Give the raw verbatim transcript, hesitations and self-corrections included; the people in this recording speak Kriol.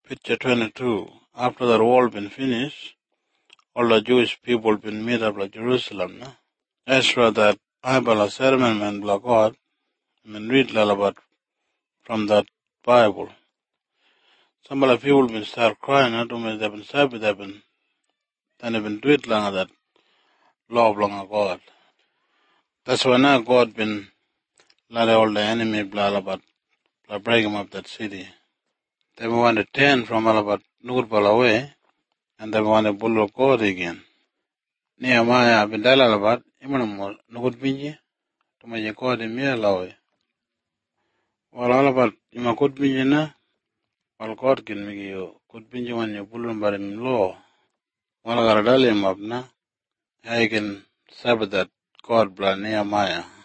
Picture twenty-two. After the war been finished, all the Jewish people been meet up like Jerusalem. No? Ezra that Bible ceremony man block God, and read about from that Bible. Some of the people been start crying, not only they've been saved, they've been, then they've been do it long that love long of God. That's why now God been let all the enemy blah about blah break him up that city. They want to turn from all about Nurбал away, and they want to follow God again. Nehemiah been dalal about imanamo Nugut binji, to my God in mere law. Well, all about ima good binji na, well God can make you good binji when you pull him by him law. Well, I got him up na, I can sabbath that God blah Nehemiah.